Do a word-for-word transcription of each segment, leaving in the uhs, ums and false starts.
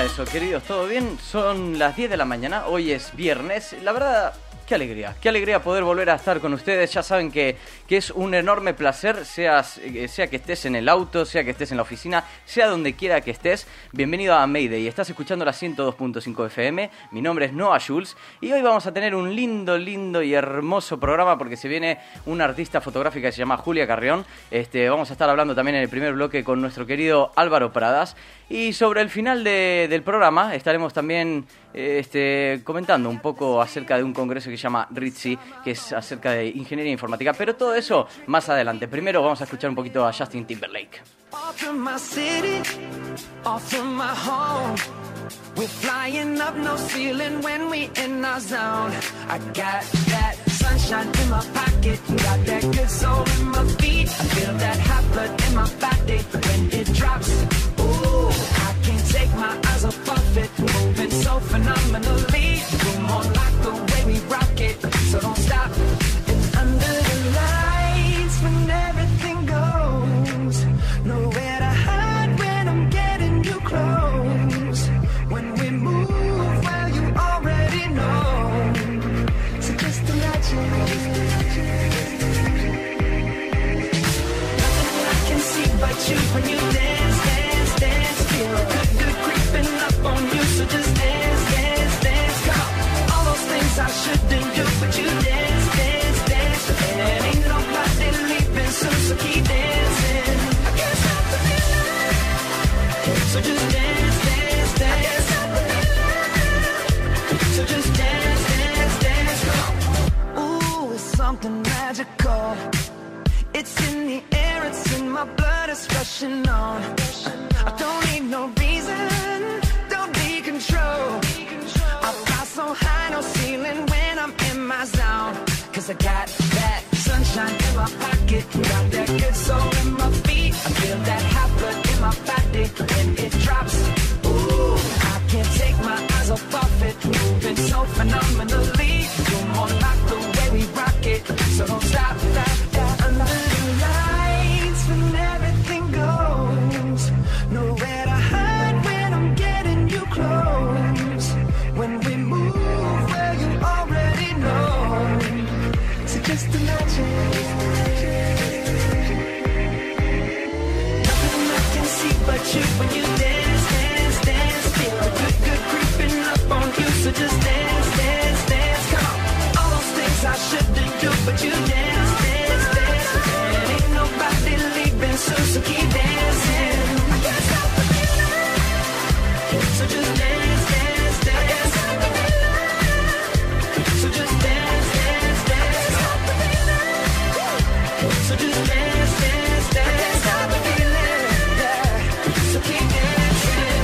eso, queridos, ¿todo bien? Son las diez de la mañana, hoy es viernes. La verdad, qué alegría, qué alegría poder volver a estar con ustedes. Ya saben que, que es un enorme placer, seas, sea que estés en el auto, sea que estés en la oficina, sea donde quiera que estés. Bienvenido a Mayday, estás escuchando la ciento dos punto cinco F M. Mi nombre es Noah Jules y hoy vamos a tener un lindo, lindo y hermoso programa porque se viene una artista fotográfica que se llama Julia Carrión. Este, vamos a estar hablando también en el primer bloque con nuestro querido Álvaro Pradas. Y sobre el final de, del programa estaremos también eh, este, comentando un poco acerca de un congreso que se llama RITSI, que es acerca de ingeniería informática. Pero todo eso más adelante. Primero vamos a escuchar un poquito a Justin Timberlake. Off from my city, off from my home. We're flying up, no ceiling when we in our zone. I got that sunshine in my pocket, got that good soul in my feet. I feel that hot blood in my body when it drops. Ooh, I can't take my eyes off of it, moving so phenomenally. Come on, like the way we rock it, so don't stop. And under the lights when everything goes, nowhere to hide when I'm getting you close. When we move, well, you already know. So just imagine. Nothing I can see but you when you dance, dance, dance. Feel good, good creeping up on you. So just dance, dance, dance. Come on. All those things I shouldn't do, but you dance, dance, dance. And ain't nobody leaving soon, so keep dancing. I can't stop the feeling. So just dance, dance, dance. I can't stop the feeling. So just dance, dance, dance. Come on. Ooh, it's something magical. It's in the air, it's in my blood, it's rushing on. I don't need no reason, don't be control. I fly so high, no ceiling when I'm in my zone. Cause I got that sunshine in my pocket, got that good soul in my feet. I feel that hot blood in my body when it drops. Ooh, I can't take my eyes off of it, moving so phenomenally. You're more like the way we rock it, so don't stop, stop, stop. Under the lights when everything goes, nowhere to hide when I'm getting you close. When we move, well, you already know. So just imagine. Nothing I can see but you when you dance, dance, dance. Feel the good, good creeping up on you. So just dance, dance, dance. Come on. All those things I shouldn't do, but you dance, dance, dance. And ain't nobody leaving soon, so keep dancing. I can't stop the feeling. So just dance, dance, dance. I can't stop the feeling. So just dance, dance, dance. Stop the feeling. So just dance, dance, dance. I can't stop the feeling. Yeah. So keep dancing.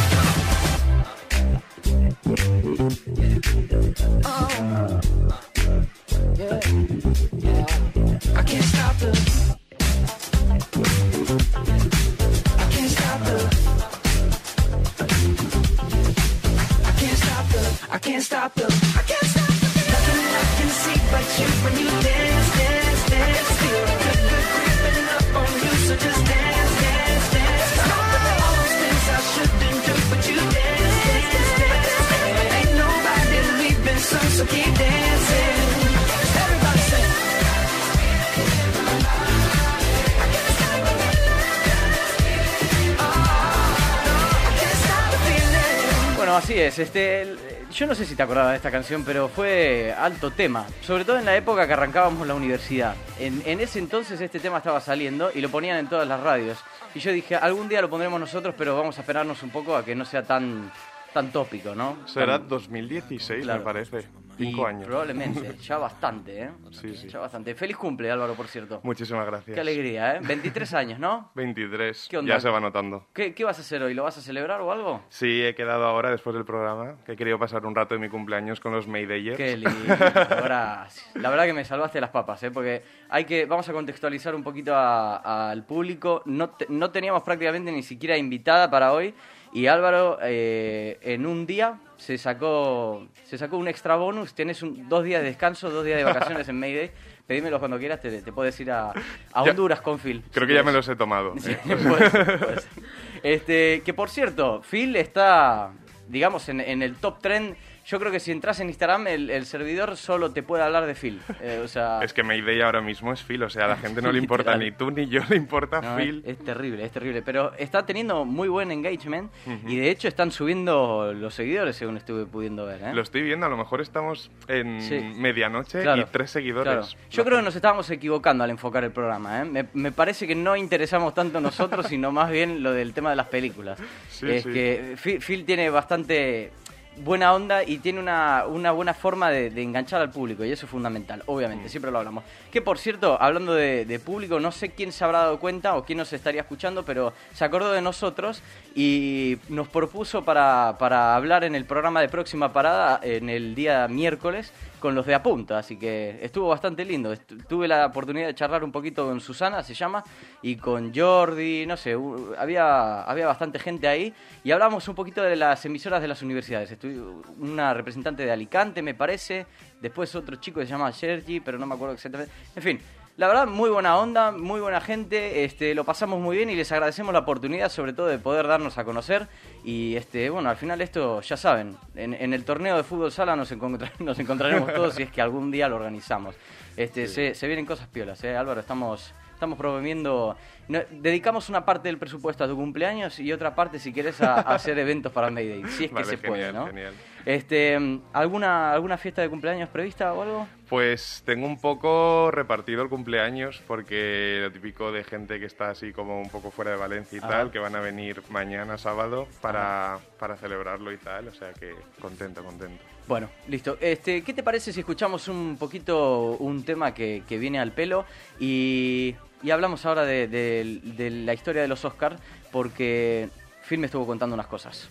Oh. Yeah. Yeah. I can't stop the. I can't stop the. I can't stop the. I can't stop the. I can't stop the. Nothing I can see but you when you dance, dance, dance. Feel the good, good creeping up on you, so just dance, dance, dance. All those things I shouldn't do, but you dance, dance, dance. Ain't nobody leaving soon, so keep dancing. Everybody sing. I can't stop the feeling. Oh, no, I can't stop the feeling. Bueno, así es. Este, el- yo no sé si te acordabas de esta canción, pero fue alto tema. Sobre todo en la época que arrancábamos la universidad. En, en ese entonces este tema estaba saliendo y lo ponían en todas las radios. Y yo dije, algún día lo pondremos nosotros, pero vamos a esperarnos un poco a que no sea tan, tan tópico, ¿no? Será Tan- dos mil dieciséis, Claro. me parece. y Cinco años. Probablemente, ya bastante, ¿eh? Sí, sí. Ya bastante. Feliz cumple, Álvaro, por cierto. Muchísimas gracias. Qué alegría, ¿eh? veintitrés años, ¿no? veintitrés, ¿Qué onda? ya se va notando. ¿Qué, ¿Qué vas a hacer hoy? ¿Lo vas a celebrar o algo? Sí, he quedado ahora después del programa, que he querido pasar un rato de mi cumpleaños con los Maydayers. Qué lindo, gracias. La verdad que me salvaste las papas, ¿eh? Porque hay que, vamos a contextualizar un poquito a- al público. No, te- no teníamos prácticamente ni siquiera invitada para hoy. Y Álvaro, eh, en un día, se sacó se sacó un extra bonus. Tienes un, dos días de descanso, dos días de vacaciones en Mayday. Pedímelo cuando quieras, te, te puedes ir a, a Ya- Honduras con Phil. Creo si que ya quieres. me los he tomado. Sí, ¿eh? puede ser, puede ser. Este, que por cierto, Phil está, digamos, en, en el top trend. Yo creo que si entras en Instagram, el, el servidor solo te puede hablar de Phil. Eh, o sea... Es que Mayday ahora mismo es Phil, o sea, a la gente no le importa ni tú ni yo, le importa no, Phil. Es, es terrible, es terrible. Pero está teniendo muy buen engagement uh-huh. y de hecho están subiendo los seguidores, según estuve pudiendo ver. ¿eh? Lo estoy viendo, a lo mejor estamos en sí. medianoche claro, y tres seguidores. Claro. Yo creo que nos estábamos equivocando al enfocar el programa. ¿eh? Me, me parece que no interesamos tanto nosotros, sino más bien lo del tema de las películas. Sí, es sí. que Phil, Phil tiene bastante... buena onda y tiene una, una buena forma de, de enganchar al público y eso es fundamental, obviamente, mm. siempre lo hablamos. Que por cierto, hablando de, de público, no sé quién se habrá dado cuenta o quién nos estaría escuchando, pero se acordó de nosotros y nos propuso para, para hablar en el programa de Próxima Parada en el día miércoles con los de Apunta, así que estuvo bastante lindo. Estu- tuve la oportunidad de charlar un poquito con Susana, se llama, y con Jordi, no sé, uh, había, había bastante gente ahí y hablamos un poquito de las emisoras de las universidades. Estuvo una representante de Alicante, me parece, después otro chico que se llama Sergi, pero no me acuerdo exactamente. En fin, la verdad, muy buena onda, muy buena gente, este, lo pasamos muy bien y les agradecemos la oportunidad, sobre todo, de poder darnos a conocer. Y este, bueno, al final esto, ya saben, en, en el torneo de fútbol sala nos, encontra- nos encontraremos todos si es que algún día lo organizamos. Este, sí. se, se vienen cosas piolas, ¿eh, Álvaro? Estamos... Estamos promoviendo, no, dedicamos una parte del presupuesto a tu cumpleaños y otra parte, si quieres, a, a hacer eventos para Mayday, si es que vale, se genial, puede, ¿no? Genial. Este, ¿alguna, ¿Alguna fiesta de cumpleaños prevista o algo? Pues tengo un poco repartido el cumpleaños porque lo típico de gente que está así como un poco fuera de Valencia y ah. tal, que van a venir mañana sábado para, para celebrarlo y tal, o sea que contento, contento. Bueno, listo. Este, ¿qué te parece si escuchamos un poquito un tema que, que viene al pelo y, y hablamos ahora de, de, de la historia de los Oscars? Porque Phil me estuvo contando unas cosas.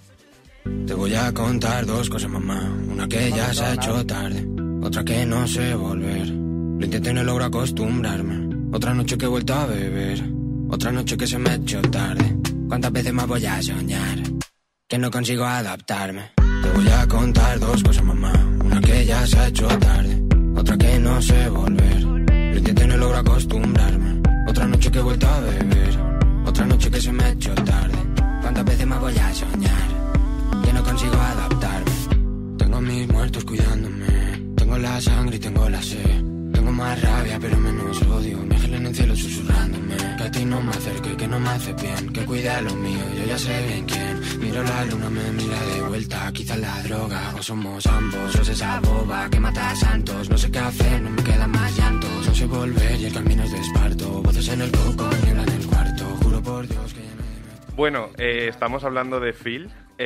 Te voy a contar dos cosas, mamá. Una que ya se ha hecho tarde, otra que no sé volver. Lo intenté y no logro acostumbrarme. Otra noche que he vuelto a beber, otra noche que se me ha hecho tarde. ¿Cuántas veces más voy a soñar que no consigo adaptarme? Te voy a contar dos cosas, mamá. Una que ya se ha hecho tarde, otra que no sé volver. Lo intenté y no logro acostumbrarme. Otra noche que he vuelto a beber, otra noche que se me ha hecho tarde. ¿Cuántas veces más voy a soñar que no consigo adaptarme? Tengo a mis muertos cuidándome, tengo la sangre y tengo la sed. Tengo más rabia pero menos odio, mi ángel en el cielo susurrándome. Que a ti no me acerque, que no me hace bien, que cuida lo mío, yo ya sé bien quién. Miro la luna, me mira de vuelta, quizás la droga, o somos ambos, o es esa boba que mata a santos. No sé qué hacer, no me quedan más llantos, no sé volver y el camino es de esparto. Voces en el coco, niebla en el cuarto, juro por Dios que ya me... Bueno, eh, estamos hablando de Phil,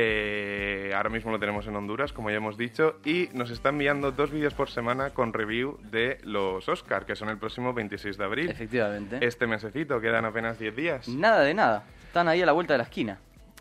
eh, ahora mismo lo tenemos en Honduras, como ya hemos dicho, y nos está enviando dos vídeos por semana con review de los Oscar, que son el próximo veintiséis de abril. Efectivamente. Este mesecito, quedan apenas diez días. Nada de nada, están ahí a la vuelta de la esquina.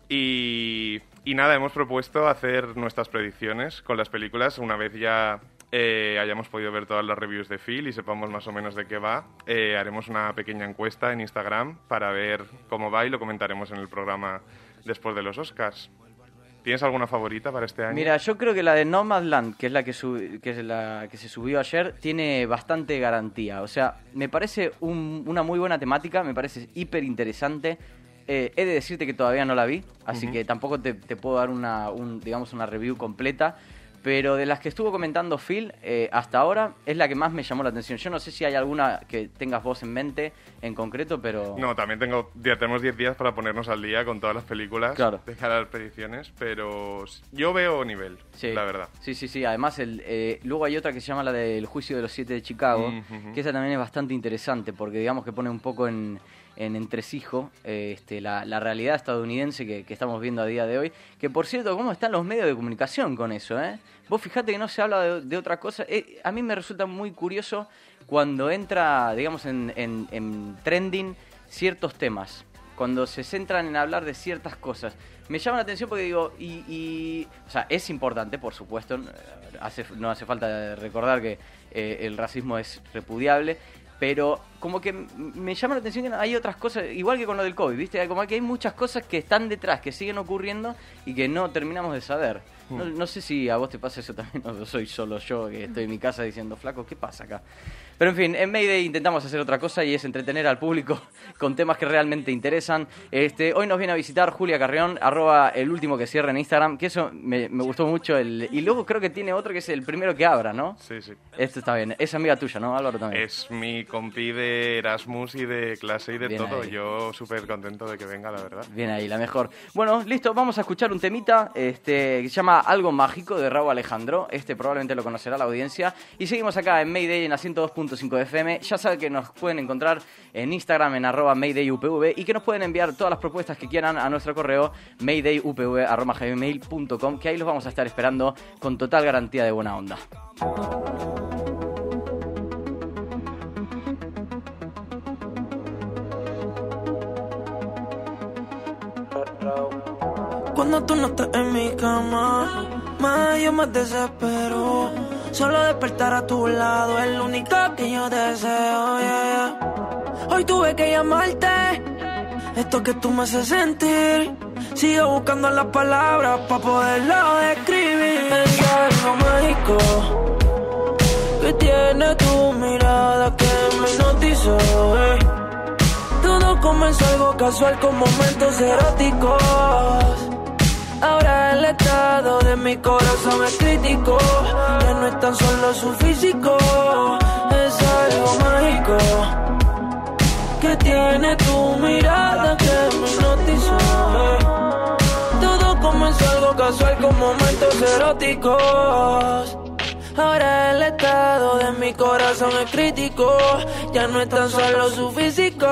Y, y nada, hemos propuesto hacer nuestras predicciones con las películas una vez ya eh, hayamos podido ver todas las reviews de Phil y sepamos más o menos de qué va. Eh, haremos una pequeña encuesta en Instagram para ver cómo va y lo comentaremos en el programa después de los Oscars. ¿Tienes alguna favorita para este año? Mira, yo creo que la de Nomadland, que es la que, sub- que es la que se subió ayer, tiene bastante garantía. O sea, me parece un- una muy buena temática, me parece hiper interesante. Eh, he de decirte que todavía no la vi, así uh-huh. que tampoco te, te puedo dar una, un, digamos, una review completa. Pero de las que estuvo comentando Phil, eh, hasta ahora es la que más me llamó la atención. Yo no sé si hay alguna que tengas vos en mente en concreto, pero... No, también tengo, ya tenemos diez días para ponernos al día con todas las películas claro. de cara a las predicciones, pero yo veo nivel, sí. la verdad. Sí, sí, sí. Además, el, eh, luego hay otra que se llama la del Juicio de los Siete de Chicago, mm-hmm. que esa también es bastante interesante, porque digamos que pone un poco en... en entresijo eh, este, la, la realidad estadounidense que, que estamos viendo a día de hoy. Que, por cierto, ¿cómo están los medios de comunicación con eso? Eh? Vos fijate que no se habla de, de otra cosa. Eh, a mí me resulta muy curioso cuando entra, digamos, en, en, en trending ciertos temas. Cuando se centran en hablar de ciertas cosas. Me llama la atención porque digo, y, y o sea, es importante, por supuesto, hace, no hace falta recordar que eh, el racismo es repudiable, pero como que me llama la atención que hay otras cosas, igual que con lo del COVID, ¿viste? Como que hay muchas cosas que están detrás, que siguen ocurriendo y que no terminamos de saber. No, no sé si a vos te pasa eso también, o soy solo yo que estoy en mi casa diciendo, flaco, ¿qué pasa acá? Pero en fin, en Mayday intentamos hacer otra cosa y es entretener al público con temas que realmente interesan. Este, hoy nos viene a visitar Julia Carrión, arroba el último que cierra en Instagram, que eso me, me gustó mucho. El, y luego creo que tiene otro que es el primero que abra, ¿no? Sí, sí. Esto está bien. Es amiga tuya, ¿no, Álvaro, también? Es mi compi de Erasmus y de clase y de Bien todo. ahí. Yo súper contento de que venga, la verdad. Bien ahí, la mejor. Bueno, listo, vamos a escuchar un temita este, que se llama Algo Mágico de Raúl Alejandro. Este probablemente lo conocerá la audiencia. Y seguimos acá en Mayday en la ciento dos punto cinco de F M. Ya saben que nos pueden encontrar en Instagram en arroba maydayupv y que nos pueden enviar todas las propuestas que quieran a nuestro correo maydayupv arroba gmail punto com, que ahí los vamos a estar esperando con total garantía de buena onda. Cuando tú no estás en mi cama, más yo me desespero. Solo despertar a tu lado es lo único que yo deseo, yeah, yeah. Hoy tuve que llamarte, esto que tú me haces sentir. Sigo buscando las palabras para poderlo describir. Es algo mágico que tiene tu mirada que me hipnotizó, eh. Todo comenzó algo casual con momentos eróticos. Ahora el estado de mi corazón es crítico. Ya no es tan solo su físico, es algo mágico que tiene tu mirada que me hipnotizó. Todo comenzó algo casual con momentos eróticos. Ahora el estado de mi corazón es crítico. Ya no es tan solo su físico.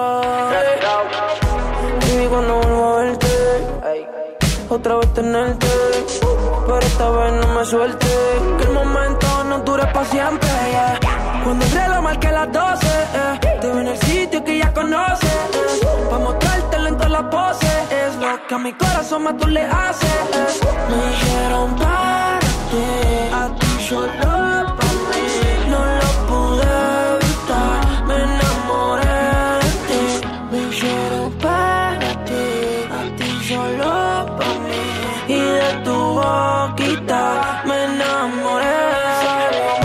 Y cuando vuelvo a verte, otra vez tenerte, pero esta vez no me suelte. Que el momento no dure para siempre, yeah. Cuando el reloj marque las doce, eh, te veo en el sitio que ya conoces, eh, pa' mostrártelo en todas las poses. Es lo que a mi corazón más tú le haces, eh. Me dijeron para ti, a ti solo para mí. No lo pude evitar, me enamoré de ti. Me dijeron para ti, a ti solo para mí. Y de tu boquita me enamoré. Es algo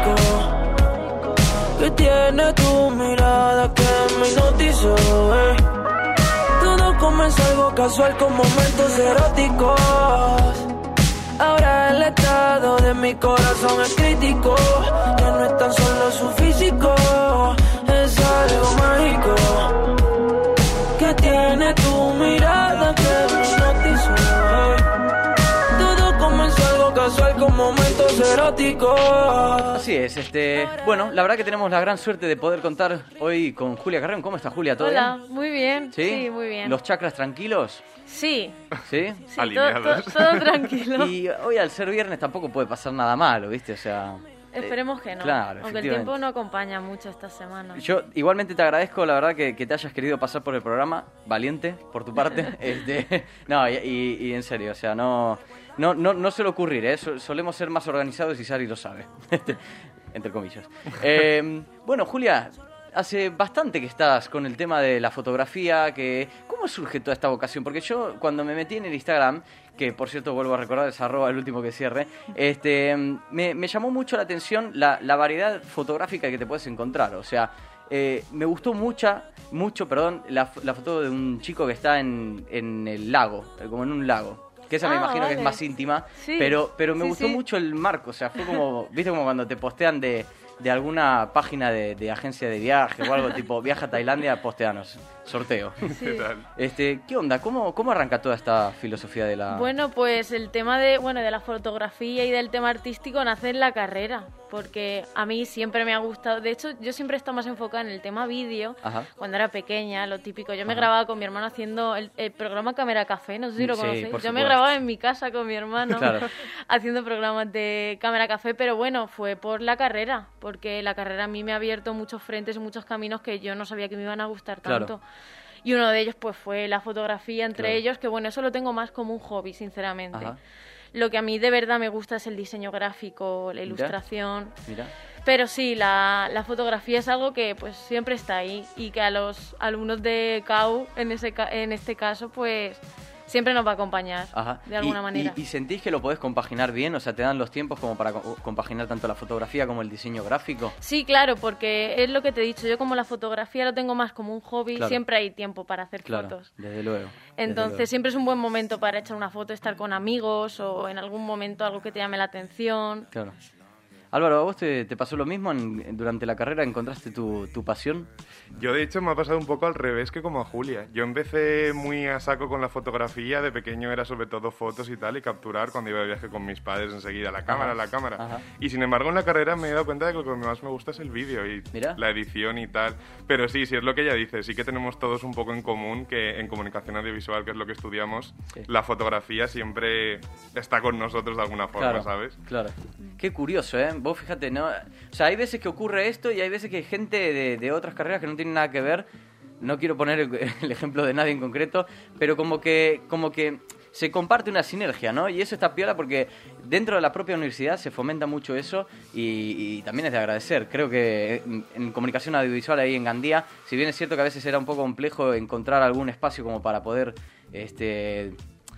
mágico que tiene tu mirada que me hipnotizó, eh. Todo comenzó algo casual con momentos eróticos. Ahora el estado de mi corazón es crítico. Ya no es tan solo su físico, es algo mágico que tiene tu mirada que me hipnotizó. Todo comenzó algo casual con momentos eróticos. Así es, este, bueno, la verdad que tenemos la gran suerte de poder contar hoy con Julia Carrión. ¿Cómo está, Julia? ¿Todo Hola, bien? muy bien. ¿Sí? Sí, muy bien. ¿Los chakras tranquilos? Sí, ¿Sí? sí, Alineados. todo, todo- todo tranquilo. Y hoy al ser viernes tampoco puede pasar nada malo, ¿viste? O sea... Esperemos que eh, no. Claro, Aunque el efectivamente. tiempo no acompaña mucho esta semana. Yo igualmente te agradezco, la verdad, que, que te hayas querido pasar por el programa, valiente, por tu parte. este, no, y, y- y en serio, o sea, no, no, no, no suele ocurrir, ¿eh? So- solemos ser más organizados y Sari lo sabe, entre comillas. Eh, bueno, Julia, hace bastante que estás con el tema de la fotografía, que ¿cómo surge toda esta vocación? Porque yo cuando me metí en el Instagram, que por cierto vuelvo a recordar, es arroba el último que cierre, este, me, me llamó mucho la atención la, la variedad fotográfica que te puedes encontrar. O sea, eh, me gustó mucha, mucho, perdón, la, la foto de un chico que está en, en el lago, eh, como en un lago. Que esa me Ah, imagino que es vale. más íntima, Sí, pero, pero me sí, gustó sí. mucho el marco. O sea, fue como, viste, como cuando te postean de, de alguna página de, de agencia de viaje o algo tipo, viaja a Tailandia, posteanos, sorteo. Sí. ¿Qué tal? Este, ¿qué onda? ¿Cómo, cómo arranca toda esta filosofía de la...? Bueno, pues el tema de, bueno, de la fotografía y del tema artístico nace en la carrera, porque a mí siempre me ha gustado. De hecho, yo siempre he estado más enfocada en el tema vídeo. Ajá. Cuando era pequeña, lo típico. Yo me Ajá. grababa con mi hermano haciendo el, el programa Cámara Café, no sé si lo Sí, conocéis. por Yo me supuesto. grababa en mi casa con mi hermano Claro. haciendo programas de Cámara Café, pero bueno, fue por la carrera, porque la carrera a mí me ha abierto muchos frentes y muchos caminos que yo no sabía que me iban a gustar Claro. tanto. Y uno de ellos pues fue la fotografía, entre Claro. ellos, que bueno, eso lo tengo más como un hobby, sinceramente. Ajá. Lo que a mí de verdad me gusta es el diseño gráfico, la Mira. ilustración. Mira. Pero sí, la, la fotografía es algo que pues siempre está ahí y que a los alumnos de C A U, en, ese, ca- en este caso, pues siempre nos va a acompañar Ajá. de alguna ¿Y, manera. Y, ¿Y sentís que lo podés compaginar bien? O sea, ¿te dan los tiempos como para co- compaginar tanto la fotografía como el diseño gráfico? Sí, claro, porque es lo que te he dicho, yo como la fotografía lo tengo más como un hobby, Claro. siempre hay tiempo para hacer Claro, fotos. desde luego. desde Entonces luego. siempre es un buen momento para echar una foto, estar con amigos o en algún momento algo que te llame la atención. Claro. Álvaro, ¿a vos te, te pasó lo mismo? En- durante la carrera encontraste tu, tu pasión? Yo, de hecho, me ha pasado un poco al revés que como a Julia. Yo empecé muy a saco con la fotografía. De pequeño era sobre todo fotos y tal, y capturar cuando iba de viaje con mis padres enseguida. La cámara, Ajá. la cámara. Ajá. Y sin embargo, en la carrera me he dado cuenta de que lo que más me gusta es el vídeo y Mira. la edición y tal. Pero sí, sí es lo que ella dice. Sí que tenemos todos un poco en común que en comunicación audiovisual, que es lo que estudiamos, Sí. la fotografía siempre está con nosotros de alguna forma, Claro, ¿sabes? claro. Qué curioso, ¿eh? Vos fíjate, ¿no? O sea, hay veces que ocurre esto y hay veces que gente de, de otras carreras que no tienen nada que ver, no quiero poner el, el ejemplo de nadie en concreto, pero como que, como que se comparte una sinergia, ¿no? Y eso está piola porque dentro de la propia universidad se fomenta mucho eso y, y también es de agradecer. Creo que en, en comunicación audiovisual ahí en Gandía, si bien es cierto que a veces era un poco complejo encontrar algún espacio como para poder este,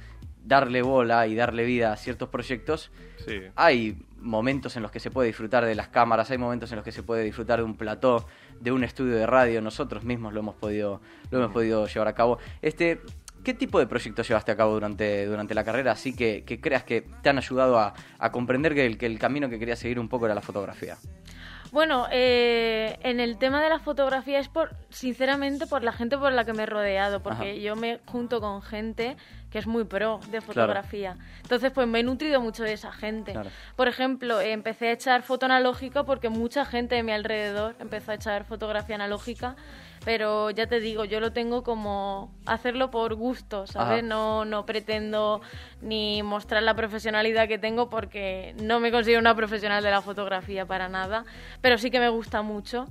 darle bola y darle vida a ciertos proyectos, Sí. hay momentos en los que se puede disfrutar de las cámaras, hay momentos en los que se puede disfrutar de un plató, de un estudio de radio. Nosotros mismos lo hemos podido, lo hemos podido llevar a cabo. Este, ¿qué tipo de proyectos llevaste a cabo durante, durante la carrera? Así que, que creas que te han ayudado a, a comprender que el, que el camino que querías seguir un poco era la fotografía. Bueno, eh, en el tema de la fotografía es por, sinceramente, por la gente por la que me he rodeado, porque Ajá. yo me junto con gente que es muy pro de fotografía. Entonces, pues me he nutrido mucho de esa gente. Claro. Por ejemplo, eh, empecé a echar foto analógica porque mucha gente de mi alrededor empezó a echar fotografía analógica, pero ya te digo, yo lo tengo como hacerlo por gusto, ¿sabes? Ajá. No, no pretendo ni mostrar la profesionalidad que tengo porque no me considero una profesional de la fotografía para nada, pero sí que me gusta mucho.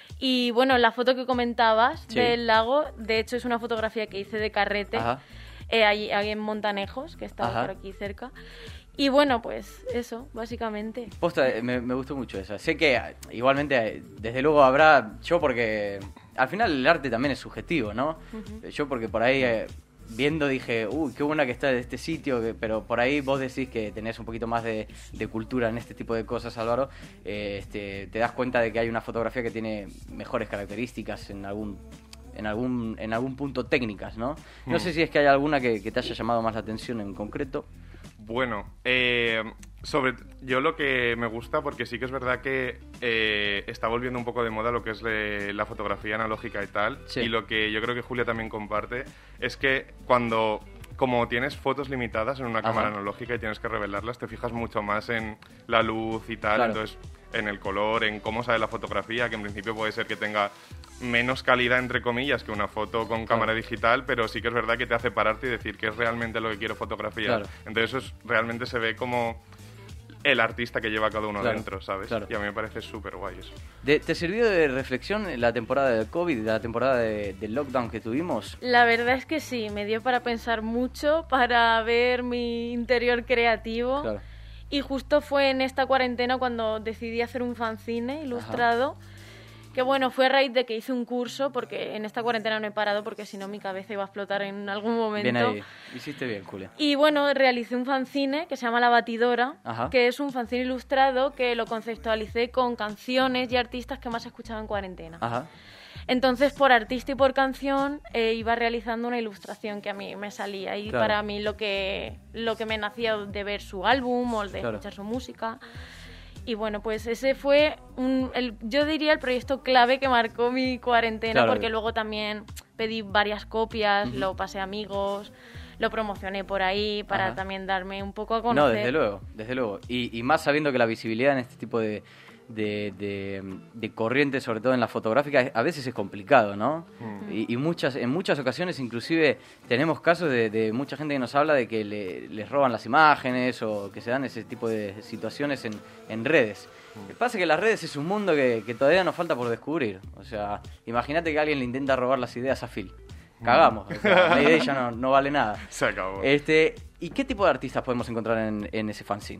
Y bueno, la foto que comentabas Sí. del lago, de hecho es una fotografía que hice de carrete, Ajá. eh, ahí, ahí en Montanejos, que está Ajá. por aquí cerca. Y bueno, pues eso, básicamente. Posta, eh, me, me gustó mucho eso. Sé que eh, igualmente, eh, desde luego habrá, yo porque al final el arte también es subjetivo, ¿no? Ujú. Yo porque por ahí eh, viendo dije, uy, qué buena que está este sitio, que- pero por ahí vos decís que tenés un poquito más de, de cultura en este tipo de cosas, Álvaro, eh, este, te das cuenta de que hay una fotografía que tiene mejores características en algún en algún en algún punto técnicas, ¿no? No Mm. sé si es que hay alguna que, que te haya llamado más la atención en concreto. Bueno, eh, sobre yo lo que me gusta, porque sí que es verdad que eh, está volviendo un poco de moda lo que es le- la fotografía analógica y tal, Sí. y lo que yo creo que Julia también comparte es que cuando, como tienes fotos limitadas en una Ajá. cámara analógica y tienes que revelarlas, te fijas mucho más en la luz y tal, Claro. entonces en el color, en cómo sale la fotografía, que en principio puede ser que tenga menos calidad, entre comillas, que una foto con cámara digital, pero sí que es verdad que te hace pararte y decir que es realmente lo que quiero fotografiar. Claro. Entonces eso es- realmente se ve como el artista que lleva cada uno Claro, dentro, ¿sabes? claro. Y a mí me parece súper guay eso. De- ¿Te sirvió de reflexión la temporada del COVID, la temporada de, del lockdown que tuvimos? La verdad es que sí, me dio para pensar mucho, para ver mi interior creativo. Claro. Y justo fue en esta cuarentena cuando decidí hacer un fanzine ilustrado. Que bueno, fue a raíz de que hice un curso, porque en esta cuarentena no he parado, porque si no mi cabeza iba a explotar en algún momento. Bien ahí, hiciste bien, Julia. Y bueno, realicé un fanzine que se llama La Batidora, Ajá. que es un fanzine ilustrado que lo conceptualicé con canciones y artistas que más escuchaba en cuarentena. Ajá. Entonces, por artista y por canción, eh, iba realizando una ilustración que a mí me salía. Y Claro. para mí lo que, lo que me nacía de ver su álbum o de Claro. escuchar su música. Y bueno, pues ese fue, un, el, yo diría, el proyecto clave que marcó mi cuarentena, Claro. porque luego también pedí varias copias, lo pasé a amigos, lo promocioné por ahí para Ajá. también darme un poco a No, conocer. desde luego, desde luego. Y, y más sabiendo que la visibilidad en este tipo de, de, de, de corrientes, sobre todo en la fotográfica, a veces es complicado, ¿no? Y, y muchas, en muchas ocasiones inclusive tenemos casos de, de mucha gente que nos habla de que le- les roban las imágenes o que se dan ese tipo de situaciones en, en redes. Lo que pasa es que las redes es un mundo que, que todavía nos falta por descubrir. O sea, imagínate que alguien le intenta robar las ideas a Phil. Cagamos, o sea, la idea ya no, no vale nada. Se acabó. Este, ¿y qué tipo de artistas podemos encontrar en, en ese fanzine?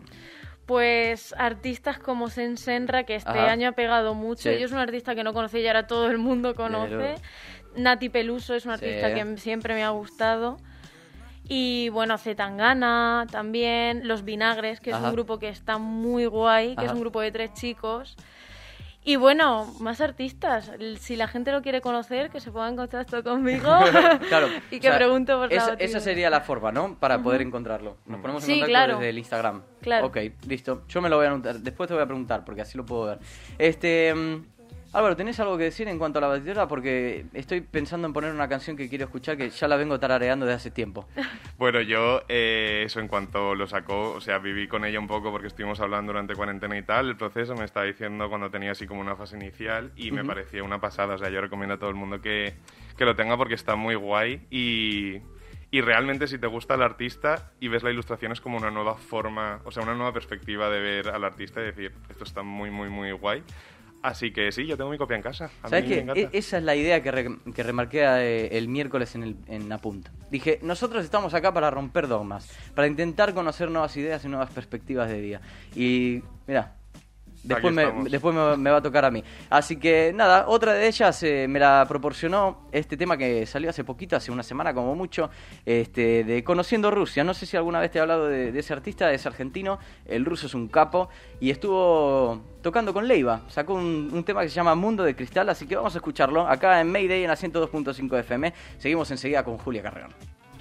Pues artistas como Sen Senra, que este Ajá. año ha pegado mucho. Sí. Yo es un artista que no conocía y ahora todo el mundo luego. conoce. Nati Peluso es un Sí. artista que siempre me ha gustado. Y bueno, Zetangana también, Los Vinagres, que es Ajá. un grupo que está muy guay, que Ajá. es un grupo de tres chicos. Y bueno, más artistas. Si la gente lo quiere conocer, que se ponga en contacto conmigo Claro. y que o sea, pregunte por esa, la batería. esa sería la forma, ¿no? Para poder encontrarlo. Nos ponemos en Sí, contacto claro. desde el Instagram. Claro. Ok, listo. Yo me lo voy a anotar. Después te voy a preguntar, porque así lo puedo ver. Este... mm, Álvaro, ¿tenés algo que decir en cuanto a la batidora? Porque estoy pensando en poner una canción que quiero escuchar que ya la vengo tarareando desde hace tiempo. Bueno, yo, eh, eso en cuanto lo sacó, o sea, viví con ella un poco porque estuvimos hablando durante cuarentena y tal, el proceso me estaba diciendo cuando tenía así como una fase inicial y me parecía una pasada, o sea, yo recomiendo a todo el mundo que, que lo tenga porque está muy guay y, y realmente si te gusta el artista y ves la ilustración es como una nueva forma, o sea, una nueva perspectiva de ver al artista y decir, esto está muy, muy, muy guay. Así que sí, yo tengo mi copia en casa. A ¿Sabes mí me qué? encanta. E- esa es la idea que, re- que remarqué eh, el miércoles en, el, en Apunta. Dije, nosotros estamos acá para romper dogmas, para intentar conocer nuevas ideas y nuevas perspectivas de vida. Y mira, después, Aquí me, estamos. después me, me va a tocar a mí. Así que nada, otra de ellas eh, me la proporcionó este tema que salió hace poquito, hace una semana como mucho, este, de Conociendo Rusia. No sé si alguna vez te he hablado de, de ese artista, es argentino, el ruso es un capo y estuvo tocando con Leiva. Sacó un, un tema que se llama Mundo de Cristal, así que vamos a escucharlo acá en Mayday en la ciento dos punto cinco F M. Seguimos enseguida con Julia Carreón.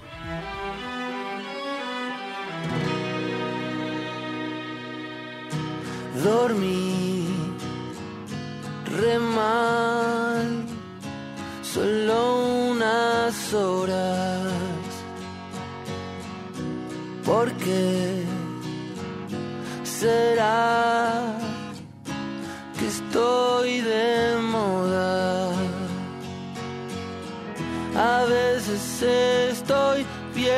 Dormí re mal, solo unas horas, porque será que estoy de moda. A veces estoy bien,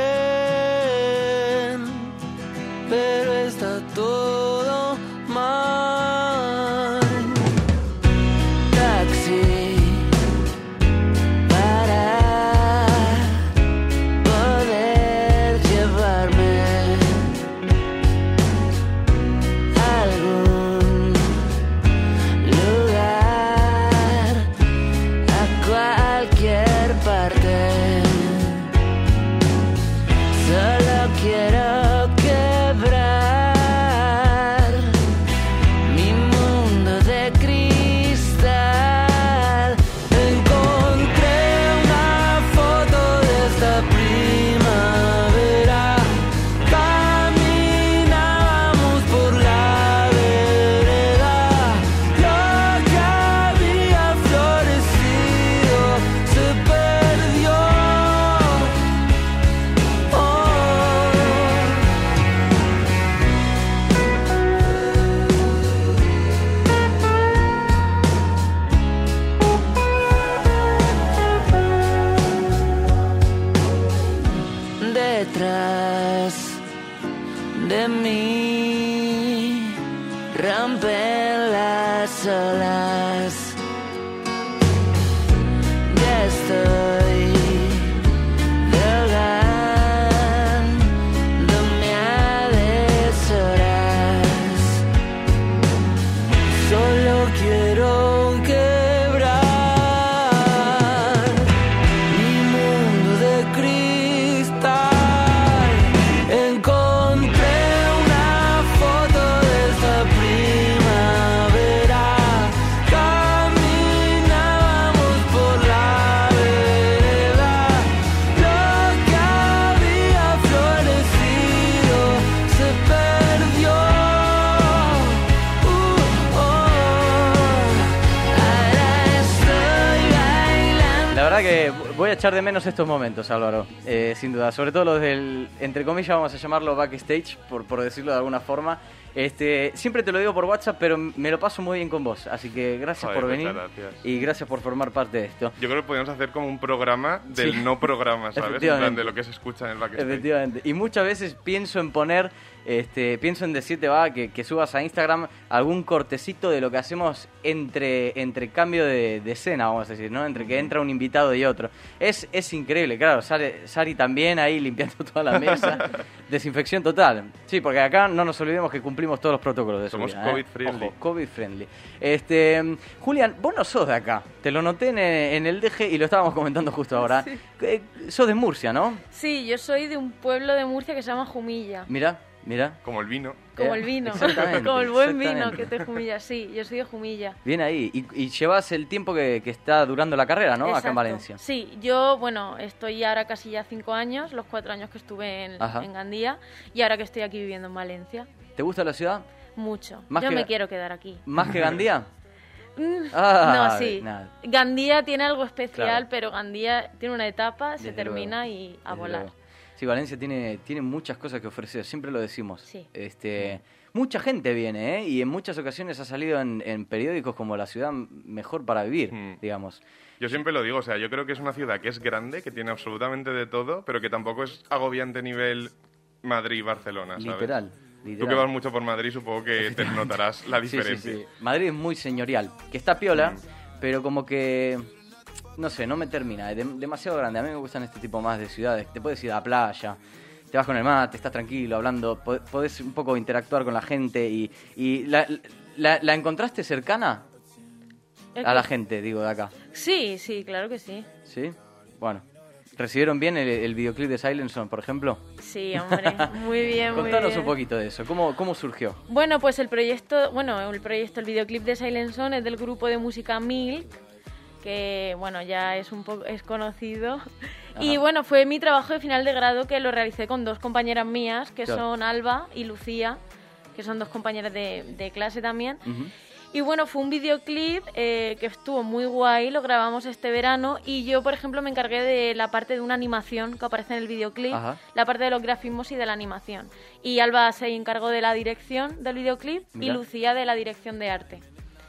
pero está todo mal. Taxi para poder llevarme a algún lugar, a cualquier parte. Solo quiero quebrar mi mundo de cristal. Encontré una foto de esta primavera. Caminábamos por la vereda. Lo que había florecido se perdió. Oh. Detrás de mí rompen las olas. Ya estoy ahogándome a deshoras. Solo quiero quebrar mi mundo de cristal. Encontré una foto de esta primavera. Caminábamos por la vereda. Lo que había florecido se perdió. Uh, oh. Ahora estoy bailando. La verdad que voy a echar de menos estos momentos, Álvaro, eh, sin duda. Sobre todo los del, entre comillas, vamos a llamarlo backstage, por, por decirlo de alguna forma. Este, siempre te lo digo por WhatsApp, pero me lo paso muy bien con vos. Así que gracias Joder, por venir muchas gracias. y gracias por formar parte de esto. Yo creo que podríamos hacer como un programa del Sí. no programa, ¿sabes? En plan Efectivamente. de lo que se escucha en el backstage. Efectivamente. Y muchas veces pienso en poner Este, pienso en decirte, va, que, que subas a Instagram algún cortecito de lo que hacemos entre, entre cambio de, de escena, vamos a decir, ¿no? Entre que entra un invitado y otro. Es, es increíble, claro, Sari, Sari también ahí limpiando toda la mesa. Desinfección total. Sí, porque acá no nos olvidemos que cumplimos todos los protocolos de Somos seguridad, COVID ¿eh? friendly. Ojo, COVID friendly. Este, Julián, vos no sos de acá. Te lo noté en, en el D G y lo estábamos comentando justo ahora. Sí. Eh, Sos de Murcia, ¿no? Sí, yo soy de un pueblo de Murcia que se llama Jumilla. Mira, mira. Como el vino. Como Eh, el vino. exactamente, Como el buen vino exactamente. que te Jumilla. Sí, yo soy de Jumilla. Bien ahí. Y, y llevas el tiempo que, que está durando la carrera, ¿no? Acá en Exacto. Valencia. Sí, yo, bueno, estoy ahora casi ya cinco años, los cuatro años que estuve en, Ajá. en Gandía, y ahora que estoy aquí viviendo en Valencia. ¿Te gusta la ciudad? Mucho. Más yo que- me quiero quedar aquí. ¿Más que Gandía? Mm, Ah, no, sí. nada. Gandía tiene algo especial, Claro. pero Gandía tiene una etapa, se Desde termina luego, y a desde volar. luego. Sí, Valencia tiene, tiene muchas cosas que ofrecer, siempre lo decimos. Sí. Este, mucha gente viene, ¿eh? Y en muchas ocasiones ha salido en, en periódicos como la ciudad mejor para vivir, Mm. digamos. Yo siempre lo digo, o sea, yo creo que es una ciudad que es grande, que tiene absolutamente de todo, pero que tampoco es agobiante nivel Madrid y Barcelona, ¿sabes? Literal, Tú literal. que vas mucho por Madrid, supongo que te notarás la Sí, sí, diferencia. sí. Madrid es muy señorial, que está piola, Mm. pero como que, no sé, no me termina, es dem- demasiado grande. A mí me gustan este tipo más de ciudades. Te puedes ir a la playa, te vas con el mate, estás tranquilo, hablando, po- podés un poco interactuar con la gente y, y la, la, ¿la encontraste cercana ¿El a la qué? gente, digo, de acá? Sí, sí, claro que sí. ¿Sí? Bueno. ¿Recibieron bien el, el videoclip de Silent Son, por ejemplo? Sí, hombre, muy bien, muy Contanos bien. un poquito de eso. ¿Cómo, cómo surgió? Bueno, pues el proyecto, bueno, el proyecto, el videoclip de Silent Son es del grupo de música Milk, que bueno, ya es un poco es conocido. Y Ajá. bueno, fue mi trabajo de final de grado que lo realicé con dos compañeras mías, que Claro. son Alba y Lucía, que son dos compañeras de, de clase también. Ujú. Y bueno, fue un videoclip eh, que estuvo muy guay, lo grabamos este verano y yo, por ejemplo, me encargué de la parte de una animación que aparece en el videoclip, Ajá. la parte de los grafismos y de la animación. Y Alba se encargó de la dirección del videoclip Mira. y Lucía de la dirección de arte.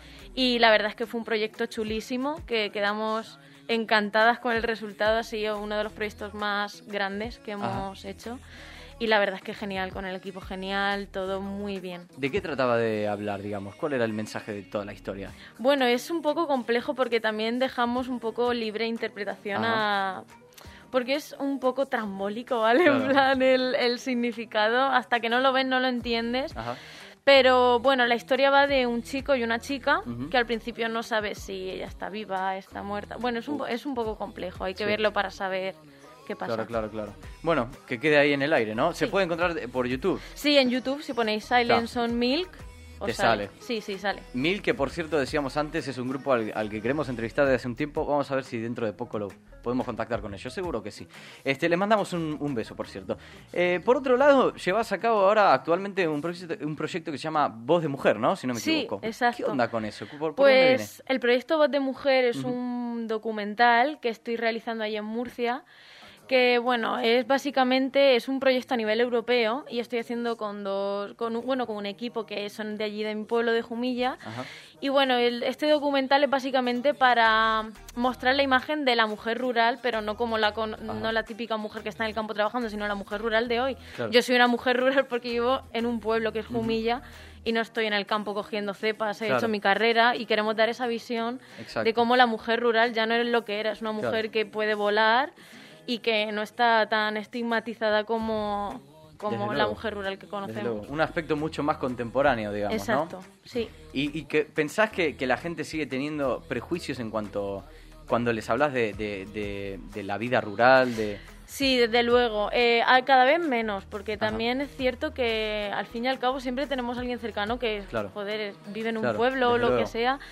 Y la verdad es que fue un proyecto chulísimo, que quedamos encantadas con el resultado, ha sido uno de los proyectos más grandes que hemos hecho. Y la verdad es que genial, con el equipo genial, todo muy bien. ¿De qué trataba de hablar, digamos? ¿Cuál era el mensaje de toda la historia? Bueno, es un poco complejo porque también dejamos un poco libre interpretación a... Porque es un poco trambólico, ¿vale? Claro. En plan, el, el significado. Hasta que no lo ves no lo entiendes. Ajá. Pero bueno, la historia va de un chico y una chica Ujú. que al principio no sabes si ella está viva, está muerta. Bueno, es un, po- es un poco complejo, hay que Sí. verlo para saber qué pasa. Claro, claro, claro. Bueno, que quede ahí en el aire, ¿no? Se Sí. puede encontrar de- por YouTube. Sí, en YouTube, si ponéis Silent Son Milk, os Te sale. Sí, sí, sale. Mil, que por cierto decíamos antes, es un grupo al, al que queremos entrevistar desde hace un tiempo. Vamos a ver si dentro de poco lo podemos contactar con ellos. Seguro que sí. Este, les mandamos un, un beso, por cierto. Eh, por otro lado, llevas a cabo ahora actualmente un proyecto, un proyecto que se llama Voz de Mujer, ¿no? Si no me Sí, equivoco. exacto. ¿Qué onda con eso? ¿Por, por dónde viene? Pues el proyecto Voz de Mujer es un documental que estoy realizando ahí en Murcia, que bueno, es básicamente es un proyecto a nivel europeo y estoy haciendo con dos con un, bueno, con un equipo que son de allí de mi pueblo de Jumilla. Ajá. Y bueno, el- este documental es básicamente para mostrar la imagen de la mujer rural, pero no como la con- no la típica mujer que está en el campo trabajando, sino la mujer rural de hoy. Claro. Yo soy una mujer rural porque vivo en un pueblo que es Jumilla y no estoy en el campo cogiendo cepas, he Claro. hecho mi carrera y queremos dar esa visión Exacto. de cómo la mujer rural ya no es lo que era, es una mujer Claro. que puede volar y que no está tan estigmatizada como, como Desde la luego. mujer rural que Desde conocemos. luego. Un aspecto mucho más contemporáneo, digamos, Exacto, ¿no? sí. ¿Y, y que pensás que, que la gente sigue teniendo prejuicios en cuanto cuando les hablas de, de, de- de la vida rural, de... Sí, desde luego. Eh, a- cada vez menos, porque Ajá. también es cierto que al fin y al cabo siempre tenemos a alguien cercano que Claro. joder, es- vive en un Claro, pueblo o desde lo luego. que sea.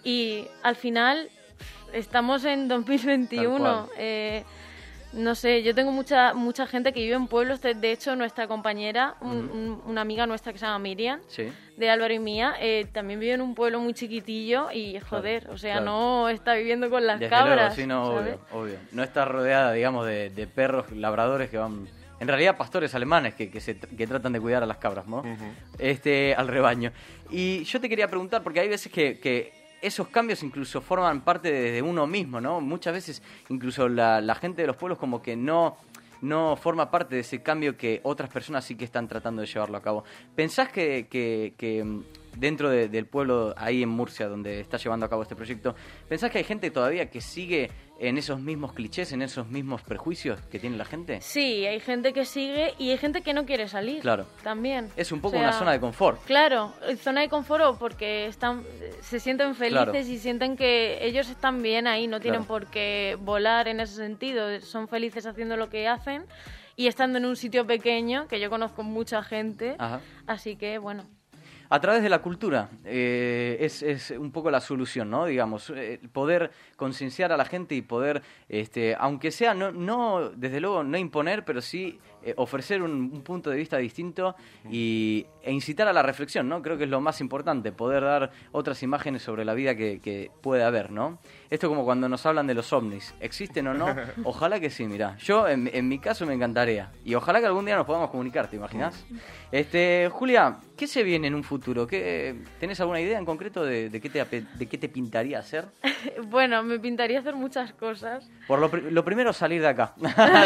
Y al final estamos en dos mil veintiuno. Tal cual. Eh, no sé, yo tengo mucha mucha gente que vive en pueblos. De de hecho, nuestra compañera, un- un- una amiga nuestra que se llama Miriam, Sí. de Álvaro y mía, eh, también vive en un pueblo muy chiquitillo y joder, o sea, claro. no está viviendo con las Desde cabras. luego, sí, no, ¿sabes? obvio, obvio. No está rodeada, digamos, de, de perros labradores que van... En realidad, pastores alemanes que, que, se, que tratan de cuidar a las cabras, ¿no? Este, al rebaño. Y yo te quería preguntar, porque hay veces que, que esos cambios incluso forman parte de, de uno mismo, ¿no? Muchas veces incluso la, la gente de los pueblos como que no... no forma parte de ese cambio que otras personas sí que están tratando de llevarlo a cabo. ¿Pensás que, que, que dentro de, del pueblo, ahí en Murcia, donde está llevando a cabo este proyecto, pensás que hay gente todavía que sigue en esos mismos clichés, en esos mismos prejuicios que tiene la gente? Sí, hay gente que sigue y hay gente que no quiere salir. Claro. También. Es un poco O sea, una zona de confort. Claro, zona de confort porque están, se sienten felices Claro. y sienten que ellos están bien ahí, no tienen Claro. por qué volar en ese sentido, son felices haciendo lo que hacen y estando en un sitio pequeño, que yo conozco mucha gente, Ajá. así que bueno. A través de la cultura eh, es, es un poco la solución, ¿no? Digamos, eh, poder concienciar a la gente y poder, este, aunque sea, no, no desde luego, no imponer, pero sí eh, ofrecer un, un punto de vista distinto y, e incitar a la reflexión, ¿no? Creo que es lo más importante, poder dar otras imágenes sobre la vida que, que puede haber, ¿no? Esto como cuando nos hablan de los ovnis, ¿existen o no? Ojalá que sí, mirá. Yo, en, en mi caso, me encantaría. Y ojalá que algún día nos podamos comunicar, ¿te imaginas? Este, Julia, ¿qué se viene en un futuro? ¿Qué, ¿Tenés alguna idea en concreto de, de, qué te, ape- de qué te pintaría hacer? Bueno, me pintaría hacer muchas cosas, Por lo, pri- lo primero, salir de acá.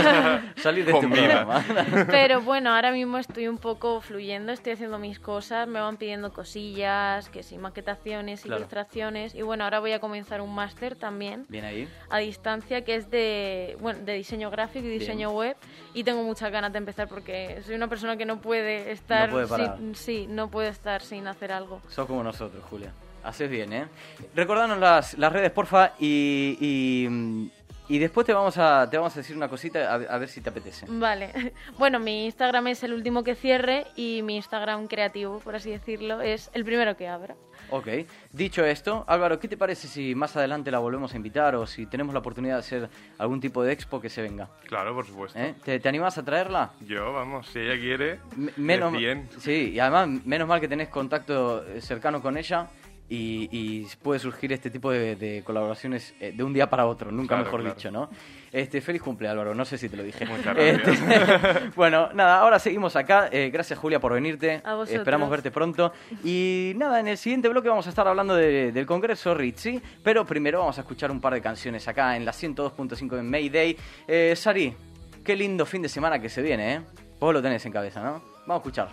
Salir de este Con vida. programa. pero bueno, ahora mismo estoy un poco fluyendo, estoy haciendo mis cosas, me van pidiendo cosillas, que sí, maquetaciones, Claro. ilustraciones, y bueno, ahora voy a comenzar un máster también Bien ahí. a distancia que es de, bueno, de diseño gráfico y diseño web, y tengo muchas ganas de empezar porque soy una persona que no puede estar No puede parar. sin, sí, no puede estar sin hacer algo. Sos como nosotros, Julia. Haces bien, ¿eh? Recordanos las, las redes, porfa, y, y, mm, y después te vamos a te vamos a decir una cosita a, a ver si te apetece. Vale, bueno, mi Instagram es el último que cierre y mi Instagram creativo, por así decirlo, es el primero que abra. Ok. Dicho esto, Álvaro, ¿qué te parece si más adelante la volvemos a invitar o si tenemos la oportunidad de hacer algún tipo de expo que se venga? Claro, por supuesto. ¿Eh? ¿Te, te animás a traerla? Yo, vamos, si ella quiere, M- menos, de cien. sí, y además menos mal que tenés contacto eh, cercano con ella y, y puede surgir este tipo de, de colaboraciones eh, de un día para otro, nunca Claro, mejor claro. dicho, ¿no? Este, feliz cumple, Álvaro, no sé si te lo dije. Muchas Este, gracias. bueno, nada, ahora seguimos acá. Eh, gracias, Julia, por venirte. A vosotros. Esperamos verte pronto. Y nada, en el siguiente bloque vamos a estar hablando de- del Congreso Ritzy, pero primero vamos a escuchar un par de canciones acá en la ciento dos punto cinco en Mayday. Eh, Sari, qué lindo fin de semana que se viene, ¿eh? Vos lo tenés en cabeza, ¿no? Vamos a escuchar.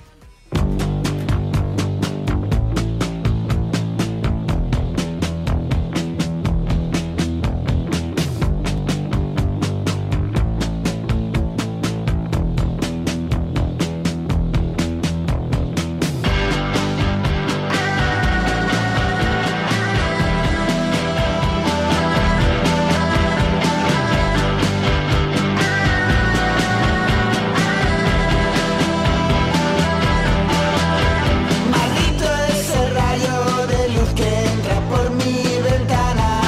Maldito ese rayo de luz que entra por mi ventana.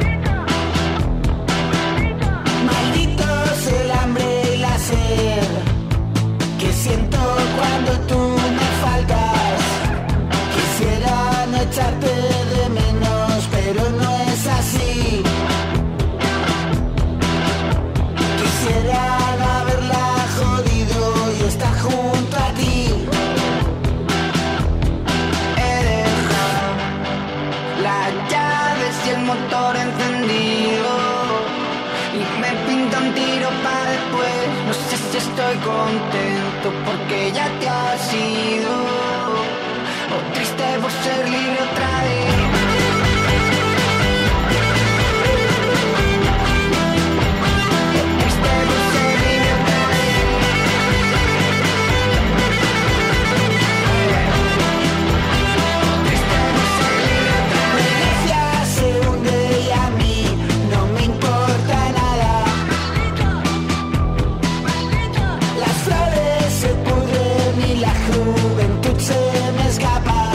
Maldito es el hambre y la sed que siento cuando tú me faltas. Quisiera no echarte de menos, pero no es así. Quisiera no haberla jodido y estar junto a ti. He dejado las llaves y el motor encendido y me pinta un tiro para después. No sé si estoy contento porque ya te has ido o triste por ser libre otra vez. Triste por ser libre otra Venecia se hunde y a mí no me importa nada. Las flores se pudren y la juventud se me escapa.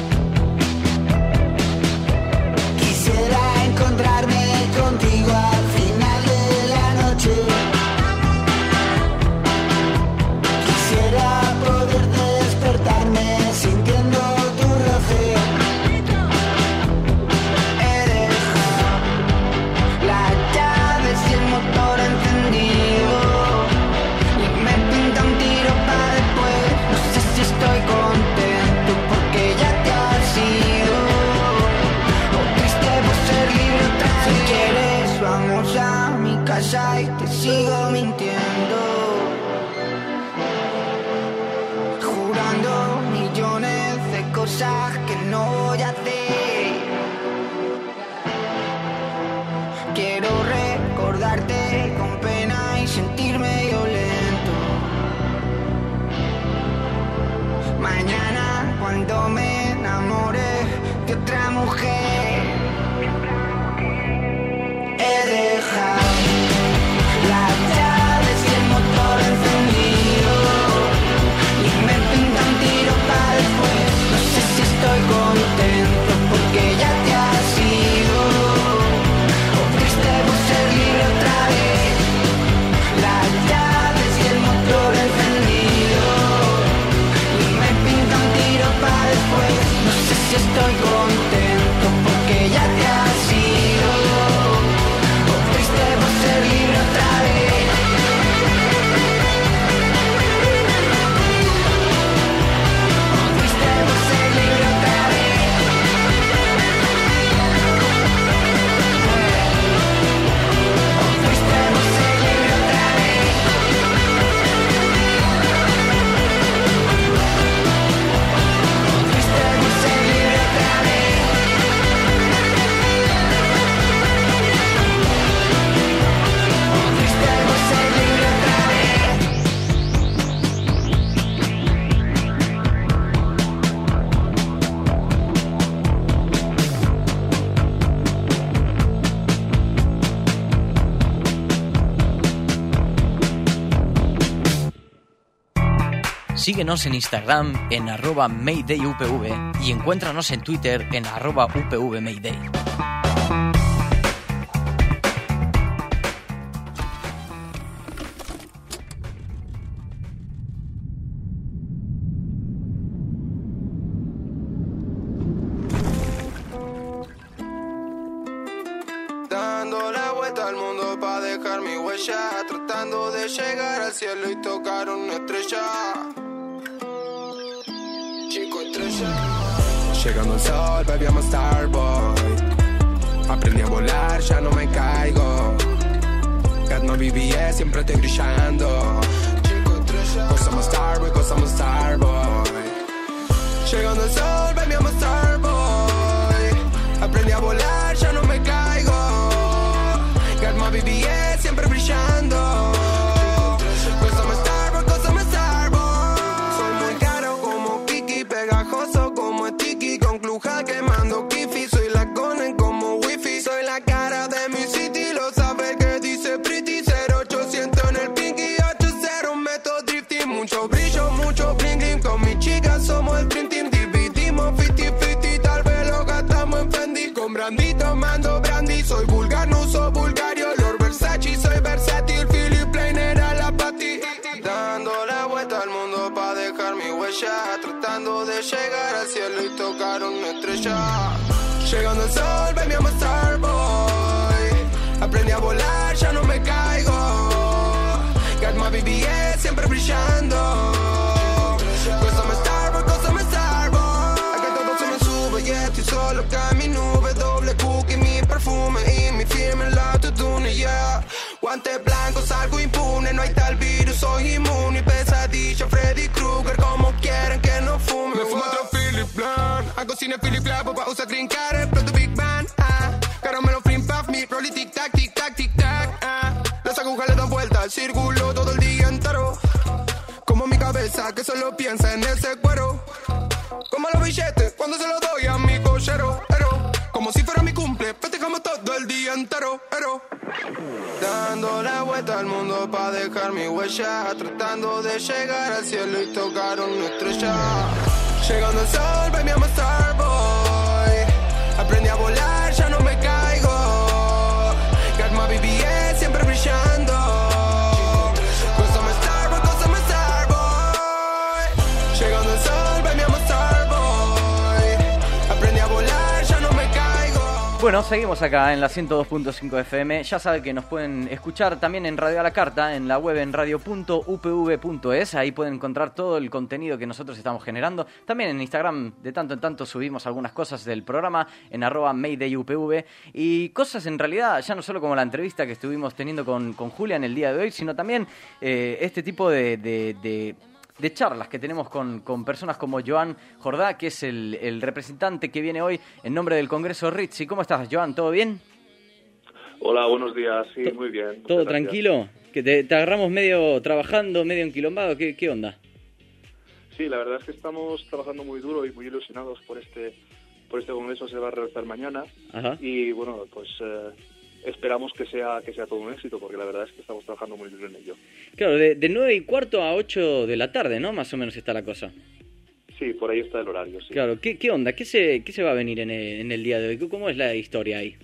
Quisiera encontrarme contigo al final de la noche. Quisiera poder despertarme sintiendo tu roce. He dejado las llaves y el motor encendido y me pinta un tiro para después. No sé si estoy contento porque ya te has ido o triste por ser libre otra vez. Si quieres vamos a mi casa y te sigo mintiendo. cosas que no voy a hacer. Quiero recordarte con pena y sentirme violento. Mañana cuando me enamore de otra mujer, he dejado las llaves y el motor encendido y me pintan tiro para después. No sé si estoy contento porque ya te has ido, o triste por ser libre otra vez. Las llaves y el motor encendido y me pintan tiro para después. No sé si estoy contento porque ya te has ido, o triste por ser libre otra vez. O triste por ser libre otra vez. O triste por ser libre otra vez. O triste por ser libre otra vez. O triste por ser libre otra vez. Síguenos en Instagram en arroba maydayupv y encuéntranos en Twitter en arroba upvmayday. Dando la vuelta al mundo para dejar mi huella, tratando de llegar al cielo y tocar una estrella. Chico estrella. Llegando al sol, baby, I'm a star boy. Aprendí a volar, ya no me caigo. Got my B B S, siempre estoy brillando. Chico estrella. Cause I'm a star boy, cause I'm a star boy. Llegando al sol, baby, I'm a star boy. Aprendí a volar, ya no me caigo. Got my B B S, siempre brillando. Cause I'm a star boy, cause I'm a star boy. Soy muy caro como Kiki, pegajoso como Sticky, con cluja quemando kifi. Soy la Conen como wifi. Soy la cara de mi city, lo sabe que dice pretty. Cero ochocientos en el pinky, ocho cero meto drifting. Mucho brillo, mucho bling bling. Con mi chica somos el dream team. Dividimos cincuenta cincuenta, tal vez lo gastamos en Fendi. Con brandy tomando brandy. Soy vulgar, no uso vulgario. Lord Versace, soy versátil. Philip Plain era la pati. Dando la vuelta al mundo pa' dejar mi huella, tratando de llegar al cielo y tocar una estrella. Llegando al sol, baby, I'm a star boy. Aprendí a volar, ya no me caigo. Got my B B S, siempre brillando. Cause I'm a star boy, cause I'm a star boy. A que todo se me sube y estoy solo acá en mi nube. Doble cookie, mi perfume y mi firme en la tutune, yeah. Guantes blancos, algo impune, no hay tal virus, soy inmune. Pesadilla, Freddy Krueger, como quieren que no fume. Me fumo otro Philip Blanc, hago cine Philip Blanc, pa' usar green card, exploto Big Bang, ah. Caramelo, flim, puff, mi rolly, tic tac, tic tac, tic tac, ah. Las agujas le dan vuelta al círculo todo el día entero. Como mi cabeza que solo piensa en ese cuero. Como los billetes cuando se los doy a mi cochero, pero como si fuera mi cumple, festejamos todo el día entero, pero dando la vuelta al mundo pa' dejar mi huella, tratando de llegar al cielo y tocar una estrella. Llegando al sol, baby, I'm a star boy. Aprendí a volar, ya no me caigo. Got my B B S, siempre brillando. Cause I'm a star boy, cause I'm a star boy. Llegando al sol, baby, I'm a star boy. Aprendí a volar, ya no me caigo. Bueno, seguimos acá en la ciento dos punto cinco F M. Ya saben que nos pueden escuchar también en Radio a la Carta, en la web en radio punto u p v punto es. Ahí pueden encontrar todo el contenido que nosotros estamos generando. También en Instagram, de tanto en tanto, subimos algunas cosas del programa en arroba maydayupv. Y cosas en realidad, ya no solo como la entrevista que estuvimos teniendo con, con Julia en el día de hoy, sino también eh, este tipo de... de, de de charlas que tenemos con, con personas como Joan Jordá, que es el, el representante que viene hoy en nombre del Congreso R I T S I. ¿Cómo estás, Joan? ¿Todo bien? Hola, buenos días. Sí, muy bien. ¿Todo Muchas tranquilo? Que te, te agarramos medio trabajando, medio enquilombado. ¿Qué, qué onda? Sí, la verdad es que estamos trabajando muy duro y muy ilusionados por este por este congreso. Se va a realizar mañana. Ajá. Y bueno, pues eh, esperamos que sea que sea todo un éxito, porque la verdad es que estamos trabajando muy duro en ello. Claro, de, de nueve y cuarto a ocho de la tarde, ¿no? Más o menos está la cosa. Sí, por ahí está el horario, sí. Claro, ¿qué, qué onda? ¿Qué se, qué se va a venir en el, en el día de hoy? ¿Cómo es la historia ahí?